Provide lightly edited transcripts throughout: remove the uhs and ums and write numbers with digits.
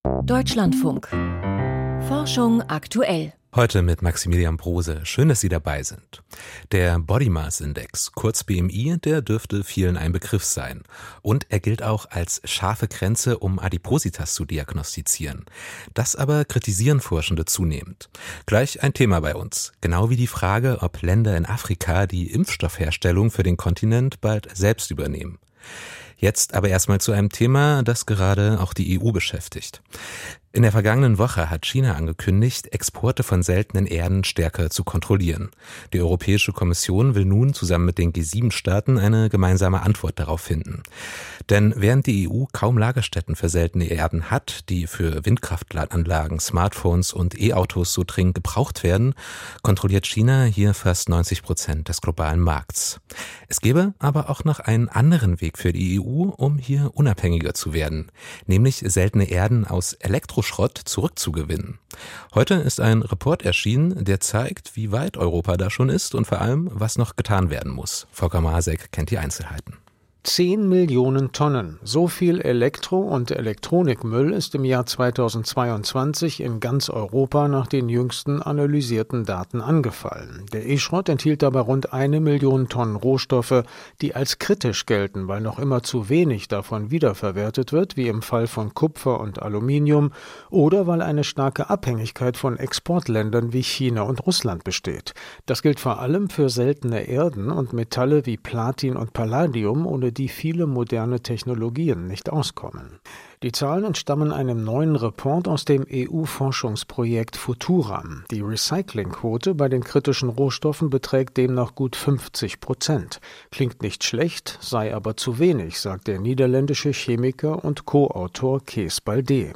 Deutschlandfunk. Forschung aktuell. Heute mit Maximilian Brose. Schön, dass Sie dabei sind. Der Body Mass Index, kurz BMI, der dürfte vielen ein Begriff sein. Und er gilt auch als scharfe Grenze, um Adipositas zu diagnostizieren. Das aber kritisieren Forschende zunehmend. Gleich ein Thema bei uns. Genau wie die Frage, ob Länder in Afrika die Impfstoffherstellung für den Kontinent bald selbst übernehmen. Jetzt aber erstmal zu einem Thema, das gerade auch die EU beschäftigt. In der vergangenen Woche hat China angekündigt, Exporte von seltenen Erden stärker zu kontrollieren. Die Europäische Kommission will nun zusammen mit den G7-Staaten eine gemeinsame Antwort darauf finden. Denn während die EU kaum Lagerstätten für seltene Erden hat, die für Windkraftanlagen, Smartphones und E-Autos so dringend gebraucht werden, kontrolliert China hier fast 90% des globalen Markts. Es gäbe aber auch noch einen anderen Weg für die EU, um hier unabhängiger zu werden, nämlich seltene Erden aus Elektroschrott zurückzugewinnen. Heute ist ein Report erschienen, der zeigt, wie weit Europa da schon ist und vor allem, was noch getan werden muss. Volker Marasek kennt die Einzelheiten. 10 Millionen Tonnen. So viel Elektro- und Elektronikmüll ist im Jahr 2022 in ganz Europa nach den jüngsten analysierten Daten angefallen. Der E-Schrott enthielt dabei rund 1 Million Tonnen Rohstoffe, die als kritisch gelten, weil noch immer zu wenig davon wiederverwertet wird, wie im Fall von Kupfer und Aluminium, oder weil eine starke Abhängigkeit von Exportländern wie China und Russland besteht. Das gilt vor allem für seltene Erden und Metalle wie Platin und Palladium, ohne die viele moderne Technologien nicht auskommen. Die Zahlen entstammen einem neuen Report aus dem EU-Forschungsprojekt Futuram. Die Recyclingquote bei den kritischen Rohstoffen beträgt demnach gut 50%. Klingt nicht schlecht, sei aber zu wenig, sagt der niederländische Chemiker und Co-Autor Kees Baldé.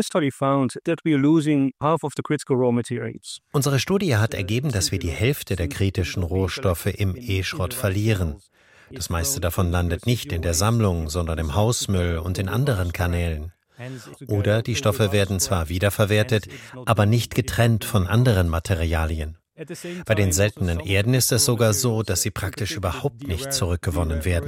Unsere Studie hat ergeben, dass wir die Hälfte der kritischen Rohstoffe im E-Schrott verlieren. Das meiste davon landet nicht in der Sammlung, sondern im Hausmüll und in anderen Kanälen. Oder die Stoffe werden zwar wiederverwertet, aber nicht getrennt von anderen Materialien. Bei den seltenen Erden ist es sogar so, dass sie praktisch überhaupt nicht zurückgewonnen werden.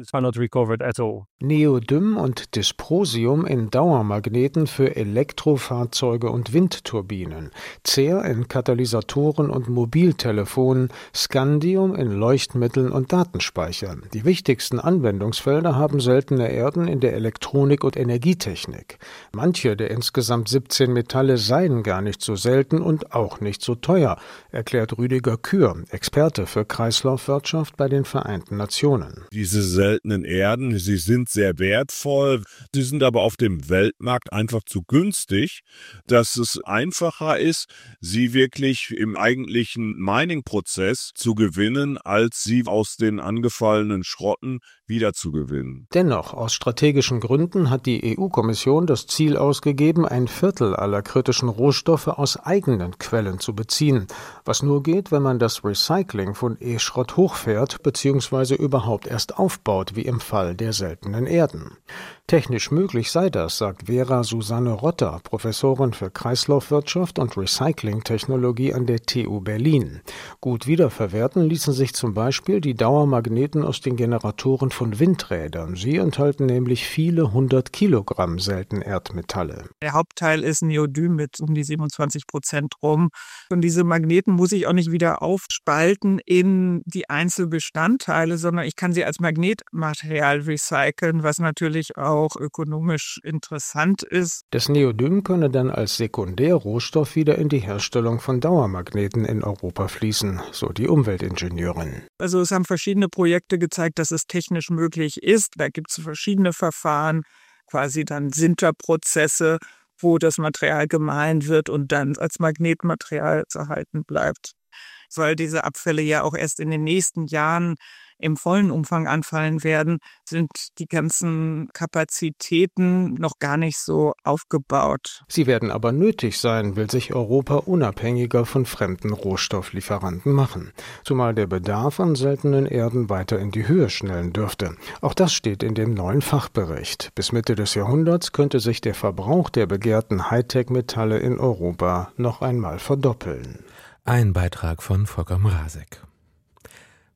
Neodym und Dysprosium in Dauermagneten für Elektrofahrzeuge und Windturbinen, Cer in Katalysatoren und Mobiltelefonen, Scandium in Leuchtmitteln und Datenspeichern. Die wichtigsten Anwendungsfelder haben seltene Erden in der Elektronik und Energietechnik. Manche der insgesamt 17 Metalle seien gar nicht so selten und auch nicht so teuer, erklärt Rüdiger Kür, Experte für Kreislaufwirtschaft bei den Vereinten Nationen. Diese seltenen Erden, sie sind sehr wertvoll, sie sind aber auf dem Weltmarkt einfach zu günstig, dass es einfacher ist, sie wirklich im eigentlichen Mining-Prozess zu gewinnen, als sie aus den angefallenen Schrotten wiederzugewinnen. Dennoch, aus strategischen Gründen hat die EU-Kommission das Ziel ausgegeben, 1/4 aller kritischen Rohstoffe aus eigenen Quellen zu beziehen, was nur geht, wenn man das Recycling von E-Schrott hochfährt bzw. überhaupt erst aufbaut, wie im Fall der seltenen Erden. Technisch möglich sei das, sagt Vera Susanne Rotter, Professorin für Kreislaufwirtschaft und Recyclingtechnologie an der TU Berlin. Gut wiederverwerten ließen sich zum Beispiel die Dauermagneten aus den Generatoren von Windrädern. Sie enthalten nämlich viele 100 Kilogramm seltene Erdmetalle. Der Hauptteil ist Neodym mit um die 27% rum. Und diese Magneten muss ich auch nicht wieder aufspalten in die Einzelbestandteile, sondern ich kann sie als Magnetmaterial recyceln, was natürlich auch ökonomisch interessant ist. Das Neodym könne dann als Sekundärrohstoff wieder in die Herstellung von Dauermagneten in Europa fließen, so die Umweltingenieurin. Also es haben verschiedene Projekte gezeigt, dass es technisch möglich ist. Da gibt es verschiedene Verfahren, quasi dann Sinterprozesse, wo das Material gemahlen wird und dann als Magnetmaterial erhalten bleibt. Weil diese Abfälle ja auch erst in den nächsten Jahren im vollen Umfang anfallen werden, sind die ganzen Kapazitäten noch gar nicht so aufgebaut. Sie werden aber nötig sein, will sich Europa unabhängiger von fremden Rohstofflieferanten machen. Zumal der Bedarf an seltenen Erden weiter in die Höhe schnellen dürfte. Auch das steht in dem neuen Fachbericht. Bis Mitte des Jahrhunderts könnte sich der Verbrauch der begehrten Hightech-Metalle in Europa noch einmal verdoppeln. Ein Beitrag von Volker Marasek.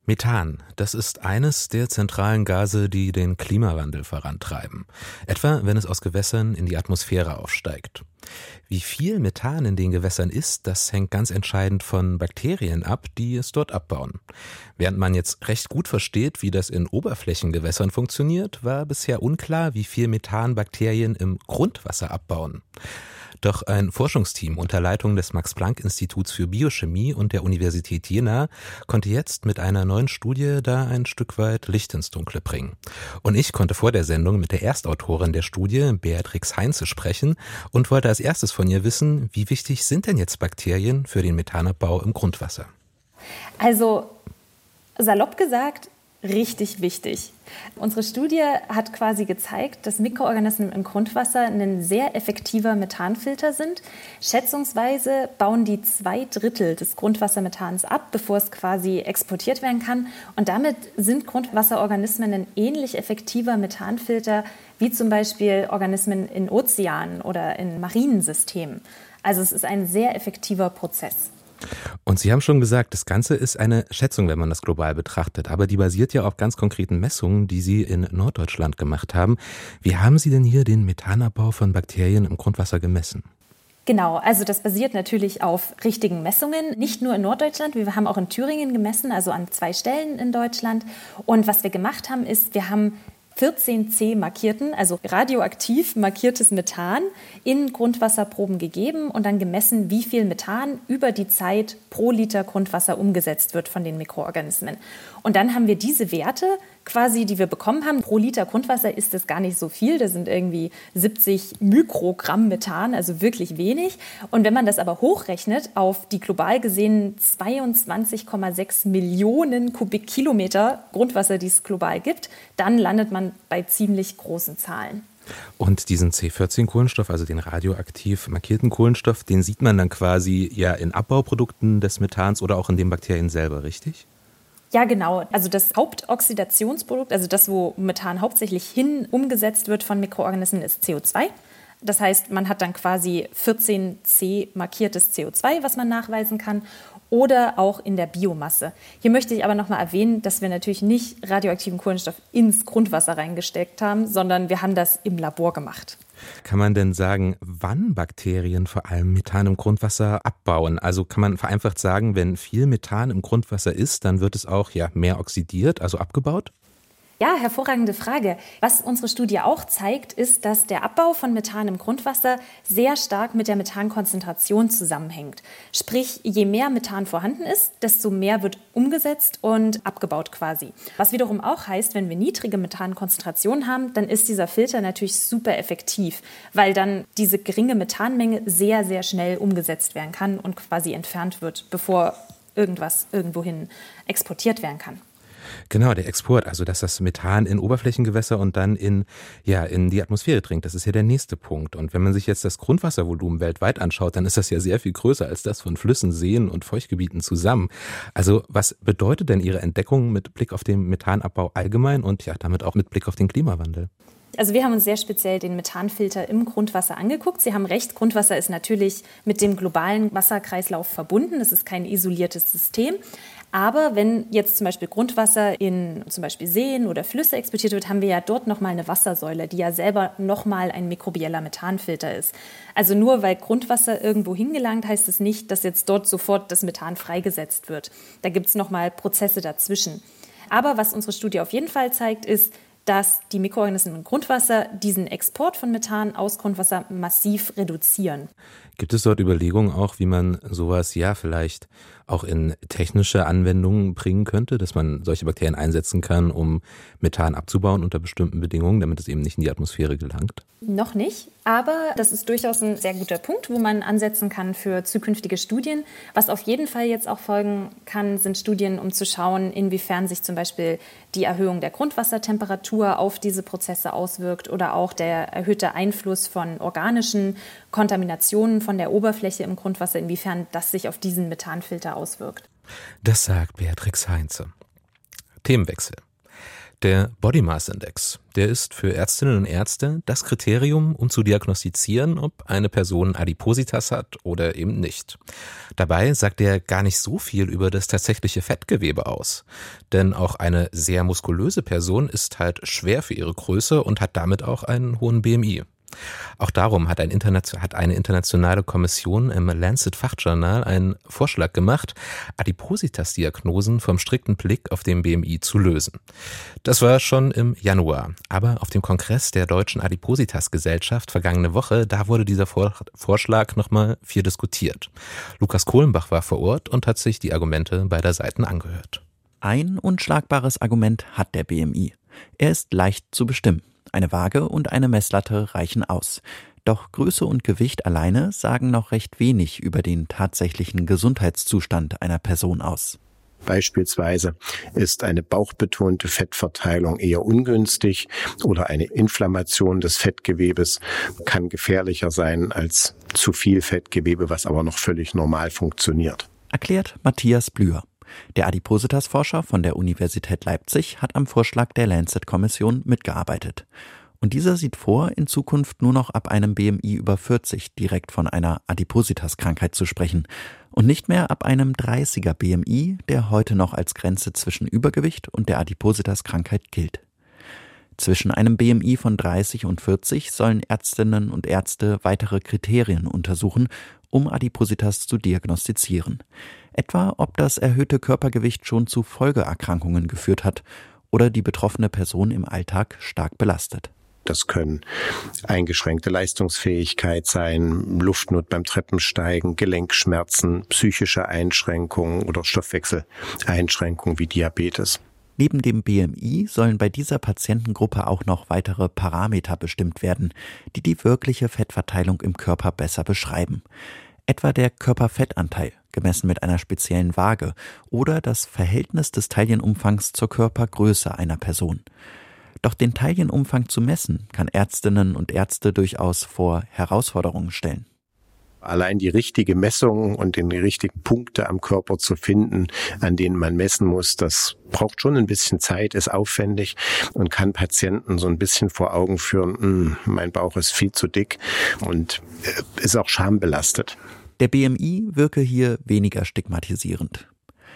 Methan, das ist eines der zentralen Gase, die den Klimawandel vorantreiben. Etwa, wenn es aus Gewässern in die Atmosphäre aufsteigt. Wie viel Methan in den Gewässern ist, das hängt ganz entscheidend von Bakterien ab, die es dort abbauen. Während man jetzt recht gut versteht, wie das in Oberflächengewässern funktioniert, war bisher unklar, wie viel Methan Bakterien im Grundwasser abbauen. Doch ein Forschungsteam unter Leitung des Max-Planck-Instituts für Biochemie und der Universität Jena konnte jetzt mit einer neuen Studie da ein Stück weit Licht ins Dunkle bringen. Und ich konnte vor der Sendung mit der Erstautorin der Studie, Beatrix Heinze, sprechen und wollte als erstes von ihr wissen, wie wichtig sind denn jetzt Bakterien für den Methanabbau im Grundwasser? Also salopp gesagt, richtig wichtig. Unsere Studie hat quasi gezeigt, dass Mikroorganismen im Grundwasser ein sehr effektiver Methanfilter sind. Schätzungsweise bauen die 2/3 des Grundwassermethans ab, bevor es quasi exportiert werden kann. Und damit sind Grundwasserorganismen ein ähnlich effektiver Methanfilter wie zum Beispiel Organismen in Ozeanen oder in marinen Systemen. Also es ist ein sehr effektiver Prozess. Und Sie haben schon gesagt, das Ganze ist eine Schätzung, wenn man das global betrachtet. Aber die basiert ja auf ganz konkreten Messungen, die Sie in Norddeutschland gemacht haben. Wie haben Sie denn hier den Methanabbau von Bakterien im Grundwasser gemessen? Genau, also das basiert natürlich auf richtigen Messungen, nicht nur in Norddeutschland, wir haben auch in Thüringen gemessen, also an 2 Stellen in Deutschland. Und was wir gemacht haben, ist, wir haben 14C markierten, also radioaktiv markiertes Methan in Grundwasserproben gegeben und dann gemessen, wie viel Methan über die Zeit pro Liter Grundwasser umgesetzt wird von den Mikroorganismen. Und dann haben wir diese Werte quasi, die wir bekommen haben. Pro Liter Grundwasser ist das gar nicht so viel. Das sind irgendwie 70 Mikrogramm Methan, also wirklich wenig. Und wenn man das aber hochrechnet auf die global gesehen 22,6 Millionen Kubikkilometer Grundwasser, die es global gibt, dann landet man bei ziemlich großen Zahlen. Und diesen C14-Kohlenstoff, also den radioaktiv markierten Kohlenstoff, den sieht man dann quasi ja in Abbauprodukten des Methans oder auch in den Bakterien selber, richtig? Ja, genau. Also das Hauptoxidationsprodukt, also das, wo Methan hauptsächlich hin umgesetzt wird von Mikroorganismen, ist CO2. Das heißt, man hat dann quasi 14C markiertes CO2, was man nachweisen kann, oder auch in der Biomasse. Hier möchte ich aber nochmal erwähnen, dass wir natürlich nicht radioaktiven Kohlenstoff ins Grundwasser reingesteckt haben, sondern wir haben das im Labor gemacht. Kann man denn sagen, wann Bakterien vor allem Methan im Grundwasser abbauen? Also kann man vereinfacht sagen, wenn viel Methan im Grundwasser ist, dann wird es auch mehr oxidiert, also abgebaut? Ja, hervorragende Frage. Was unsere Studie auch zeigt, ist, dass der Abbau von Methan im Grundwasser sehr stark mit der Methankonzentration zusammenhängt. Sprich, je mehr Methan vorhanden ist, desto mehr wird umgesetzt und abgebaut quasi. Was wiederum auch heißt, wenn wir niedrige Methankonzentrationen haben, dann ist dieser Filter natürlich super effektiv, weil dann diese geringe Methanmenge sehr, sehr schnell umgesetzt werden kann und quasi entfernt wird, bevor irgendwas irgendwohin exportiert werden kann. Genau, der Export, also dass das Methan in Oberflächengewässer und dann in die Atmosphäre dringt, das ist ja der nächste Punkt. Und wenn man sich jetzt das Grundwasservolumen weltweit anschaut, dann ist das ja sehr viel größer als das von Flüssen, Seen und Feuchtgebieten zusammen. Also was bedeutet denn Ihre Entdeckung mit Blick auf den Methanabbau allgemein und damit auch mit Blick auf den Klimawandel? Also wir haben uns sehr speziell den Methanfilter im Grundwasser angeguckt. Sie haben recht, Grundwasser ist natürlich mit dem globalen Wasserkreislauf verbunden. Es ist kein isoliertes System. Aber wenn jetzt zum Beispiel Grundwasser in zum Beispiel Seen oder Flüsse exportiert wird, haben wir ja dort nochmal eine Wassersäule, die ja selber nochmal ein mikrobieller Methanfilter ist. Also nur weil Grundwasser irgendwo hingelangt, heißt es nicht, dass jetzt dort sofort das Methan freigesetzt wird. Da gibt es nochmal Prozesse dazwischen. Aber was unsere Studie auf jeden Fall zeigt, ist, dass die Mikroorganismen im Grundwasser diesen Export von Methan aus Grundwasser massiv reduzieren. Gibt es dort Überlegungen auch, wie man sowas vielleicht auch in technische Anwendungen bringen könnte, dass man solche Bakterien einsetzen kann, um Methan abzubauen unter bestimmten Bedingungen, damit es eben nicht in die Atmosphäre gelangt? Noch nicht, aber das ist durchaus ein sehr guter Punkt, wo man ansetzen kann für zukünftige Studien. Was auf jeden Fall jetzt auch folgen kann, sind Studien, um zu schauen, inwiefern sich zum Beispiel die Erhöhung der Grundwassertemperatur auf diese Prozesse auswirkt oder auch der erhöhte Einfluss von organischen Kontaminationen von der Oberfläche im Grundwasser, inwiefern das sich auf diesen Methanfilter auswirkt. Das sagt Beatrix Heinze. Themenwechsel. Der Body Mass Index, der ist für Ärztinnen und Ärzte das Kriterium, um zu diagnostizieren, ob eine Person Adipositas hat oder eben nicht. Dabei sagt er gar nicht so viel über das tatsächliche Fettgewebe aus. Denn auch eine sehr muskulöse Person ist halt schwer für ihre Größe und hat damit auch einen hohen BMI. Auch darum hat eine internationale Kommission im Lancet-Fachjournal einen Vorschlag gemacht, Adipositas-Diagnosen vom strikten Blick auf den BMI zu lösen. Das war schon im Januar, aber auf dem Kongress der Deutschen Adipositas-Gesellschaft vergangene Woche, da wurde dieser Vorschlag nochmal viel diskutiert. Lukas Kohlenbach war vor Ort und hat sich die Argumente beider Seiten angehört. Ein unschlagbares Argument hat der BMI. Er ist leicht zu bestimmen. Eine Waage und eine Messlatte reichen aus. Doch Größe und Gewicht alleine sagen noch recht wenig über den tatsächlichen Gesundheitszustand einer Person aus. Beispielsweise ist eine bauchbetonte Fettverteilung eher ungünstig oder eine Inflammation des Fettgewebes kann gefährlicher sein als zu viel Fettgewebe, was aber noch völlig normal funktioniert. Erklärt Matthias Blüher. Der Adipositas-Forscher von der Universität Leipzig hat am Vorschlag der Lancet-Kommission mitgearbeitet. Und dieser sieht vor, in Zukunft nur noch ab einem BMI über 40 direkt von einer Adipositas-Krankheit zu sprechen und nicht mehr ab einem 30er BMI, der heute noch als Grenze zwischen Übergewicht und der Adipositas-Krankheit gilt. Zwischen einem BMI von 30 und 40 sollen Ärztinnen und Ärzte weitere Kriterien untersuchen, um Adipositas zu diagnostizieren. Etwa, ob das erhöhte Körpergewicht schon zu Folgeerkrankungen geführt hat oder die betroffene Person im Alltag stark belastet. Das können eingeschränkte Leistungsfähigkeit sein, Luftnot beim Treppensteigen, Gelenkschmerzen, psychische Einschränkungen oder Stoffwechseleinschränkungen wie Diabetes. Neben dem BMI sollen bei dieser Patientengruppe auch noch weitere Parameter bestimmt werden, die die wirkliche Fettverteilung im Körper besser beschreiben. Etwa der Körperfettanteil, gemessen mit einer speziellen Waage, oder das Verhältnis des Taillenumfangs zur Körpergröße einer Person. Doch den Taillenumfang zu messen, kann Ärztinnen und Ärzte durchaus vor Herausforderungen stellen. Allein die richtige Messung und die richtigen Punkte am Körper zu finden, an denen man messen muss, das braucht schon ein bisschen Zeit, ist aufwendig und kann Patienten so ein bisschen vor Augen führen, mein Bauch ist viel zu dick und ist auch schambelastet. Der BMI wirke hier weniger stigmatisierend.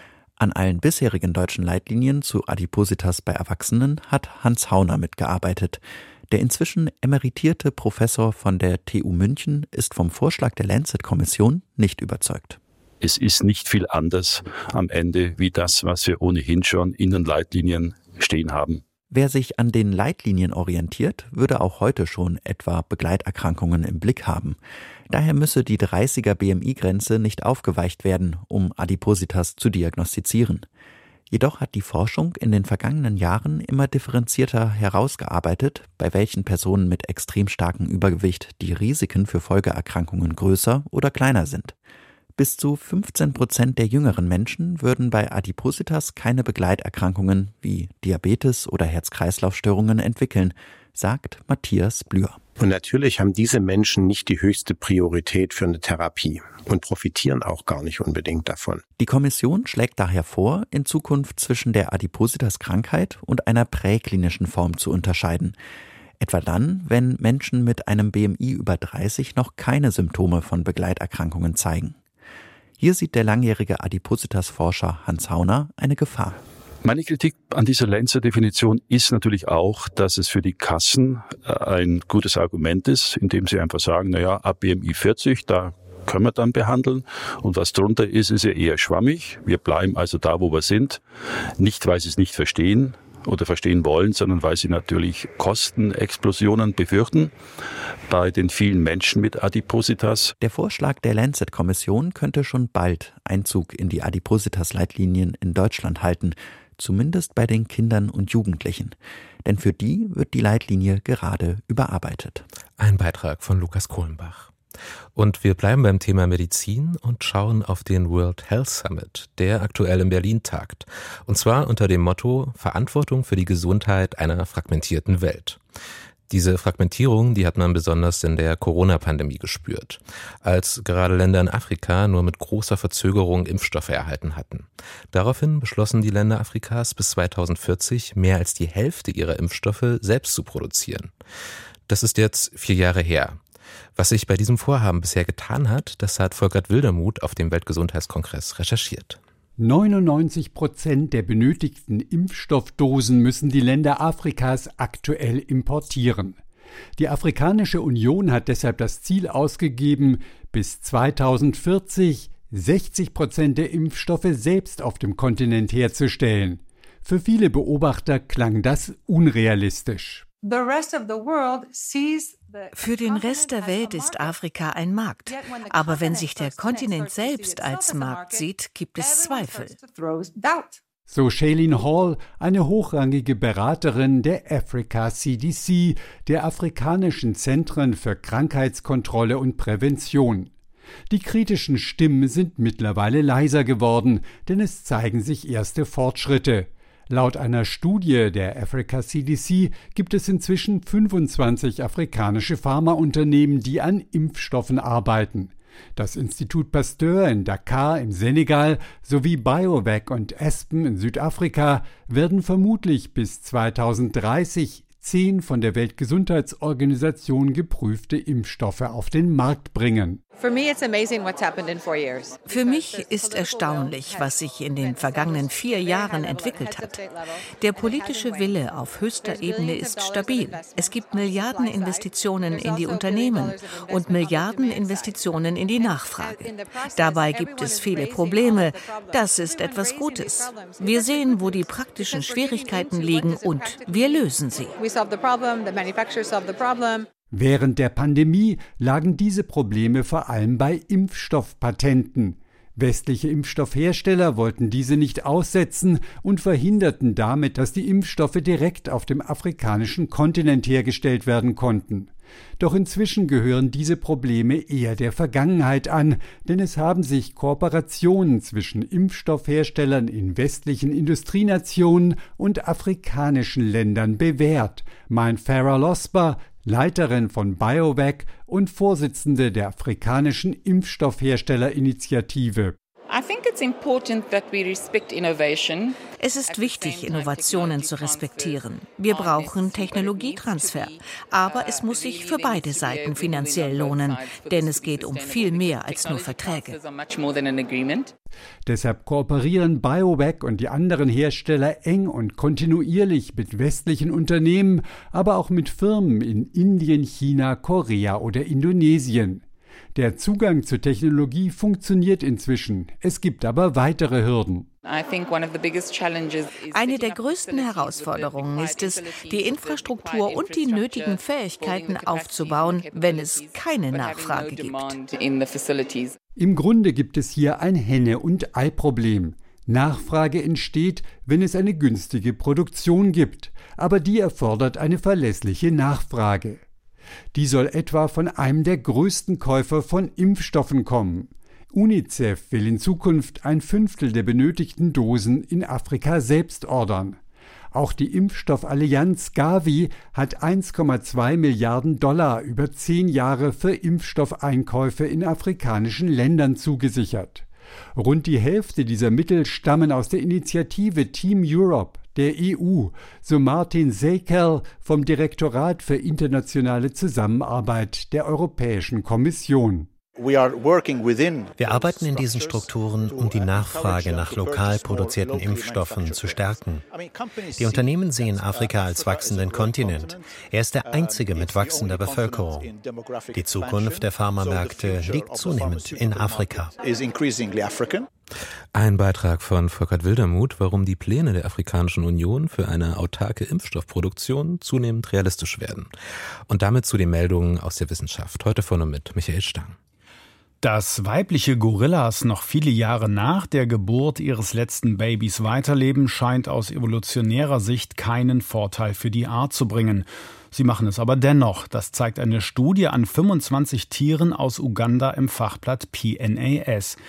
An allen bisherigen deutschen Leitlinien zu Adipositas bei Erwachsenen hat Hans Hauner mitgearbeitet. Der inzwischen emeritierte Professor von der TU München ist vom Vorschlag der Lancet-Kommission nicht überzeugt. Es ist nicht viel anders am Ende wie das, was wir ohnehin schon in den Leitlinien stehen haben. Wer sich an den Leitlinien orientiert, würde auch heute schon etwa Begleiterkrankungen im Blick haben. Daher müsse die 30er BMI-Grenze nicht aufgeweicht werden, um Adipositas zu diagnostizieren. Jedoch hat die Forschung in den vergangenen Jahren immer differenzierter herausgearbeitet, bei welchen Personen mit extrem starkem Übergewicht die Risiken für Folgeerkrankungen größer oder kleiner sind. Bis zu 15% der jüngeren Menschen würden bei Adipositas keine Begleiterkrankungen wie Diabetes oder Herz-Kreislauf-Störungen entwickeln, sagt Matthias Blüher. Und natürlich haben diese Menschen nicht die höchste Priorität für eine Therapie und profitieren auch gar nicht unbedingt davon. Die Kommission schlägt daher vor, in Zukunft zwischen der Adipositas-Krankheit und einer präklinischen Form zu unterscheiden. Etwa dann, wenn Menschen mit einem BMI über 30 noch keine Symptome von Begleiterkrankungen zeigen. Hier sieht der langjährige Adipositas-Forscher Hans Hauner eine Gefahr. Meine Kritik an dieser Lancet-Definition ist natürlich auch, dass es für die Kassen ein gutes Argument ist, indem sie einfach sagen, ab BMI 40, da können wir dann behandeln und was drunter ist ja eher schwammig. Wir bleiben also da, wo wir sind, nicht weil sie es nicht verstehen oder verstehen wollen, sondern weil sie natürlich Kostenexplosionen befürchten bei den vielen Menschen mit Adipositas. Der Vorschlag der Lancet-Kommission könnte schon bald Einzug in die Adipositas-Leitlinien in Deutschland halten, zumindest bei den Kindern und Jugendlichen. Denn für die wird die Leitlinie gerade überarbeitet. Ein Beitrag von Lukas Kohlenbach. Und wir bleiben beim Thema Medizin und schauen auf den World Health Summit, der aktuell in Berlin tagt. Und zwar unter dem Motto Verantwortung für die Gesundheit einer fragmentierten Welt. Diese Fragmentierung, die hat man besonders in der Corona-Pandemie gespürt, als gerade Länder in Afrika nur mit großer Verzögerung Impfstoffe erhalten hatten. Daraufhin beschlossen die Länder Afrikas bis 2040 mehr als die Hälfte ihrer Impfstoffe selbst zu produzieren. Das ist jetzt 4 Jahre her. Was sich bei diesem Vorhaben bisher getan hat, das hat Volkert Wildermuth auf dem Weltgesundheitskongress recherchiert. 99% der benötigten Impfstoffdosen müssen die Länder Afrikas aktuell importieren. Die Afrikanische Union hat deshalb das Ziel ausgegeben, bis 2040 60% der Impfstoffe selbst auf dem Kontinent herzustellen. Für viele Beobachter klang das unrealistisch. Für den Rest der Welt ist Afrika ein Markt. Aber wenn sich der Kontinent selbst als Markt sieht, gibt es Zweifel. So Shailene Hall, eine hochrangige Beraterin der Africa CDC, der afrikanischen Zentren für Krankheitskontrolle und Prävention. Die kritischen Stimmen sind mittlerweile leiser geworden, denn es zeigen sich erste Fortschritte. Laut einer Studie der Africa CDC gibt es inzwischen 25 afrikanische Pharmaunternehmen, die an Impfstoffen arbeiten. Das Institut Pasteur in Dakar im Senegal sowie BioVac und Aspen in Südafrika werden vermutlich bis 2030 10 von der Weltgesundheitsorganisation geprüfte Impfstoffe auf den Markt bringen. Für mich ist erstaunlich, was sich in den vergangenen 4 Jahren entwickelt hat. Der politische Wille auf höchster Ebene ist stabil. Es gibt Milliardeninvestitionen in die Unternehmen und Milliardeninvestitionen in die Nachfrage. Dabei gibt es viele Probleme. Das ist etwas Gutes. Wir sehen, wo die praktischen Schwierigkeiten liegen und wir lösen sie. Während der Pandemie lagen diese Probleme vor allem bei Impfstoffpatenten. Westliche Impfstoffhersteller wollten diese nicht aussetzen und verhinderten damit, dass die Impfstoffe direkt auf dem afrikanischen Kontinent hergestellt werden konnten. Doch inzwischen gehören diese Probleme eher der Vergangenheit an, denn es haben sich Kooperationen zwischen Impfstoffherstellern in westlichen Industrienationen und afrikanischen Ländern bewährt, meint Farah Losber, Leiterin von BioVac und Vorsitzende der afrikanischen Impfstoffherstellerinitiative. Es ist wichtig, Innovationen zu respektieren. Wir brauchen Technologietransfer. Aber es muss sich für beide Seiten finanziell lohnen, denn es geht um viel mehr als nur Verträge. Deshalb kooperieren BioVac und die anderen Hersteller eng und kontinuierlich mit westlichen Unternehmen, aber auch mit Firmen in Indien, China, Korea oder Indonesien. Der Zugang zur Technologie funktioniert inzwischen. Es gibt aber weitere Hürden. Eine der größten Herausforderungen ist es, die Infrastruktur und die nötigen Fähigkeiten aufzubauen, wenn es keine Nachfrage gibt. Im Grunde gibt es hier ein Henne- und Ei-Problem. Nachfrage entsteht, wenn es eine günstige Produktion gibt, aber die erfordert eine verlässliche Nachfrage. Die soll etwa von einem der größten Käufer von Impfstoffen kommen. UNICEF will in Zukunft 1/5 der benötigten Dosen in Afrika selbst ordern. Auch die Impfstoffallianz Gavi hat $1,2 Milliarden über 10 Jahre für Impfstoffeinkäufe in afrikanischen Ländern zugesichert. Rund die Hälfte dieser Mittel stammen aus der Initiative Team Europe der EU, so Martin Seykel vom Direktorat für internationale Zusammenarbeit der Europäischen Kommission. Wir arbeiten in diesen Strukturen, um die Nachfrage nach lokal produzierten Impfstoffen zu stärken. Die Unternehmen sehen Afrika als wachsenden Kontinent. Er ist der einzige mit wachsender Bevölkerung. Die Zukunft der Pharmamärkte liegt zunehmend in Afrika. Ein Beitrag von Volkert Wildermuth, warum die Pläne der Afrikanischen Union für eine autarke Impfstoffproduktion zunehmend realistisch werden. Und damit zu den Meldungen aus der Wissenschaft. Heute von und mit Michael Stang. Dass weibliche Gorillas noch viele Jahre nach der Geburt ihres letzten Babys weiterleben, scheint aus evolutionärer Sicht keinen Vorteil für die Art zu bringen. Sie machen es aber dennoch. Das zeigt eine Studie an 25 Tieren aus Uganda im Fachblatt PNAS.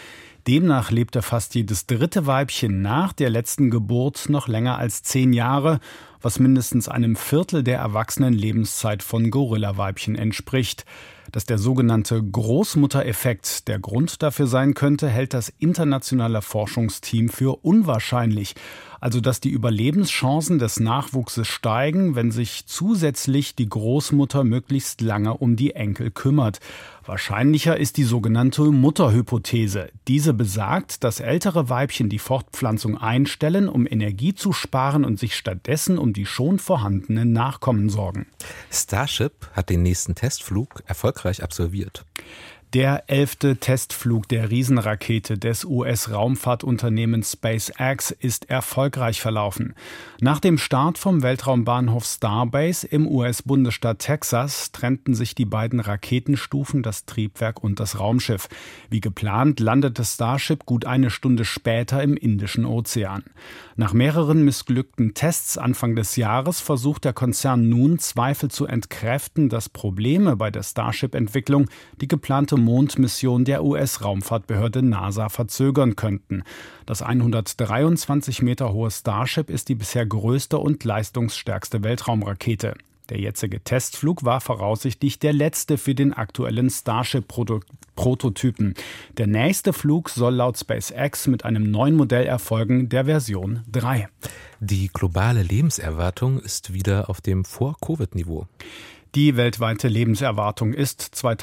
Demnach lebte fast jedes dritte Weibchen nach der letzten Geburt noch länger als 10 Jahre, was mindestens einem Viertel der erwachsenen Lebenszeit von Gorillaweibchen entspricht. Dass der sogenannte Großmuttereffekt der Grund dafür sein könnte, hält das internationale Forschungsteam für unwahrscheinlich. Also dass die Überlebenschancen des Nachwuchses steigen, wenn sich zusätzlich die Großmutter möglichst lange um die Enkel kümmert. Wahrscheinlicher ist die sogenannte Mutterhypothese. Diese besagt, dass ältere Weibchen die Fortpflanzung einstellen, um Energie zu sparen und sich stattdessen um die schon vorhandenen Nachkommen sorgen. Starship hat den nächsten Testflug erfolgreich absolviert. Der 11. Testflug der Riesenrakete des US-Raumfahrtunternehmens SpaceX ist erfolgreich verlaufen. Nach dem Start vom Weltraumbahnhof Starbase im US-Bundesstaat Texas trennten sich die beiden Raketenstufen, das Triebwerk und das Raumschiff. Wie geplant landete Starship gut eine Stunde später im Indischen Ozean. Nach mehreren missglückten Tests Anfang des Jahres versucht der Konzern nun, Zweifel zu entkräften, dass Probleme bei der Starship-Entwicklung die geplante Mondmission der US-Raumfahrtbehörde NASA verzögern könnten. Das 123 Meter hohe Starship ist die bisher größte und leistungsstärkste Weltraumrakete. Der jetzige Testflug war voraussichtlich der letzte für den aktuellen Starship-Prototypen. Der nächste Flug soll laut SpaceX mit einem neuen Modell erfolgen, der Version 3. Die globale Lebenserwartung ist wieder auf dem Vor-Covid-Niveau. Die weltweite Lebenserwartung ist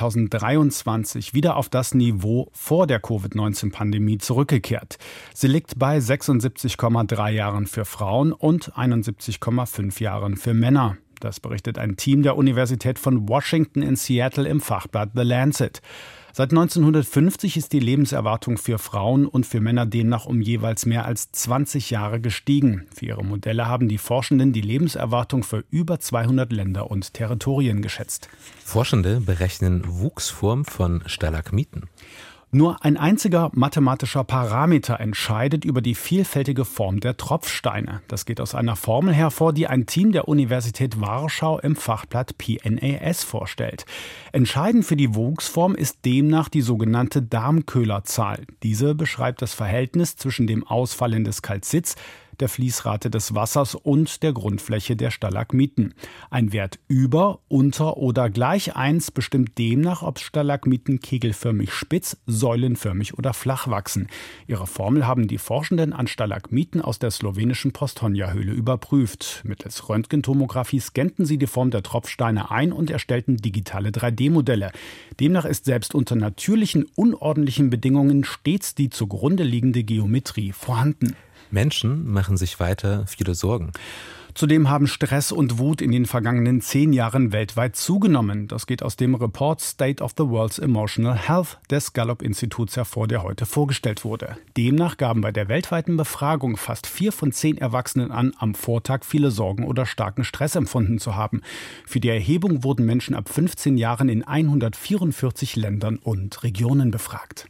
2023 wieder auf das Niveau vor der Covid-19-Pandemie zurückgekehrt. Sie liegt bei 76,3 Jahren für Frauen und 71,5 Jahren für Männer. Das berichtet ein Team der Universität von Washington in Seattle im Fachblatt The Lancet. Seit 1950 ist die Lebenserwartung für Frauen und für Männer demnach um jeweils mehr als 20 Jahre gestiegen. Für ihre Modelle haben die Forschenden die Lebenserwartung für über 200 Länder und Territorien geschätzt. Forschende berechnen Wuchsform von Stalagmiten. Nur ein einziger mathematischer Parameter entscheidet über die vielfältige Form der Tropfsteine. Das geht aus einer Formel hervor, die ein Team der Universität Warschau im Fachblatt PNAS vorstellt. Entscheidend für die Wuchsform ist demnach die sogenannte Darmköhlerzahl. Diese beschreibt das Verhältnis zwischen dem Ausfallen des Kalzits, der Fließrate des Wassers und der Grundfläche der Stalagmiten. Ein Wert über, unter oder gleich 1 bestimmt demnach, ob Stalagmiten kegelförmig spitz, säulenförmig oder flach wachsen. Ihre Formel haben die Forschenden an Stalagmiten aus der slowenischen Postojna-Höhle überprüft. Mittels Röntgentomographie scannten sie die Form der Tropfsteine ein und erstellten digitale 3D-Modelle. Demnach ist selbst unter natürlichen, unordentlichen Bedingungen stets die zugrunde liegende Geometrie vorhanden. Menschen machen sich weiter viele Sorgen. Zudem haben Stress und Wut in den vergangenen 10 Jahren weltweit zugenommen. Das geht aus dem Report State of the World's Emotional Health des Gallup-Instituts hervor, der heute vorgestellt wurde. Demnach gaben bei der weltweiten Befragung fast 4 von 10 Erwachsenen an, am Vortag viele Sorgen oder starken Stress empfunden zu haben. Für die Erhebung wurden Menschen ab 15 Jahren in 144 Ländern und Regionen befragt.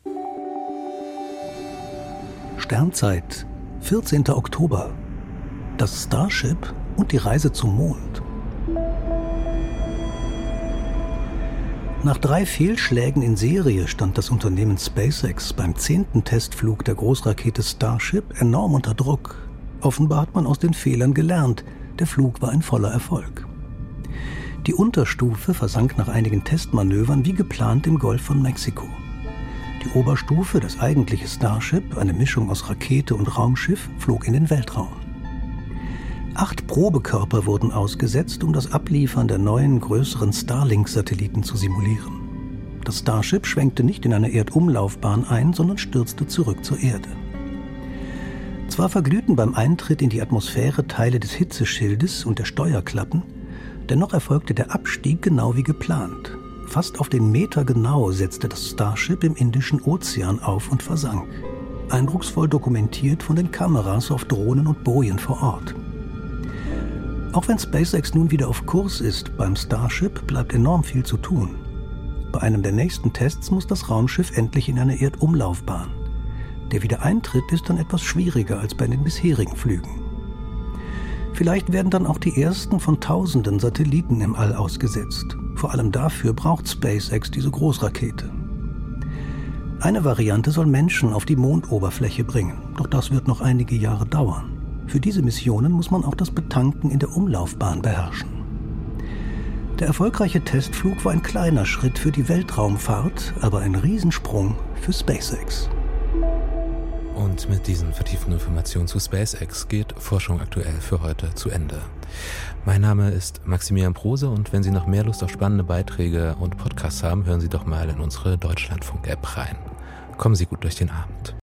Sternzeit, 14. Oktober. Das Starship und die Reise zum Mond. Nach 3 Fehlschlägen in Serie stand das Unternehmen SpaceX beim 10. Testflug der Großrakete Starship enorm unter Druck. Offenbar hat man aus den Fehlern gelernt. Der Flug war ein voller Erfolg. Die Unterstufe versank nach einigen Testmanövern wie geplant im Golf von Mexiko. Die Oberstufe, das eigentliche Starship, eine Mischung aus Rakete und Raumschiff, flog in den Weltraum. 8 Probekörper wurden ausgesetzt, um das Abliefern der neuen, größeren Starlink-Satelliten zu simulieren. Das Starship schwenkte nicht in eine Erdumlaufbahn ein, sondern stürzte zurück zur Erde. Zwar verglühten beim Eintritt in die Atmosphäre Teile des Hitzeschildes und der Steuerklappen, dennoch erfolgte der Abstieg genau wie geplant. Fast auf den Meter genau setzte das Starship im Indischen Ozean auf und versank. Eindrucksvoll dokumentiert von den Kameras auf Drohnen und Bojen vor Ort. Auch wenn SpaceX nun wieder auf Kurs ist, beim Starship bleibt enorm viel zu tun. Bei einem der nächsten Tests muss das Raumschiff endlich in eine Erdumlaufbahn. Der Wiedereintritt ist dann etwas schwieriger als bei den bisherigen Flügen. Vielleicht werden dann auch die ersten von Tausenden Satelliten im All ausgesetzt. Vor allem dafür braucht SpaceX diese Großrakete. Eine Variante soll Menschen auf die Mondoberfläche bringen, doch das wird noch einige Jahre dauern. Für diese Missionen muss man auch das Betanken in der Umlaufbahn beherrschen. Der erfolgreiche Testflug war ein kleiner Schritt für die Weltraumfahrt, aber ein Riesensprung für SpaceX. Und mit diesen vertieften Informationen zu SpaceX geht Forschung aktuell für heute zu Ende. Mein Name ist Maximilian Prose und wenn Sie noch mehr Lust auf spannende Beiträge und Podcasts haben, hören Sie doch mal in unsere Deutschlandfunk-App rein. Kommen Sie gut durch den Abend.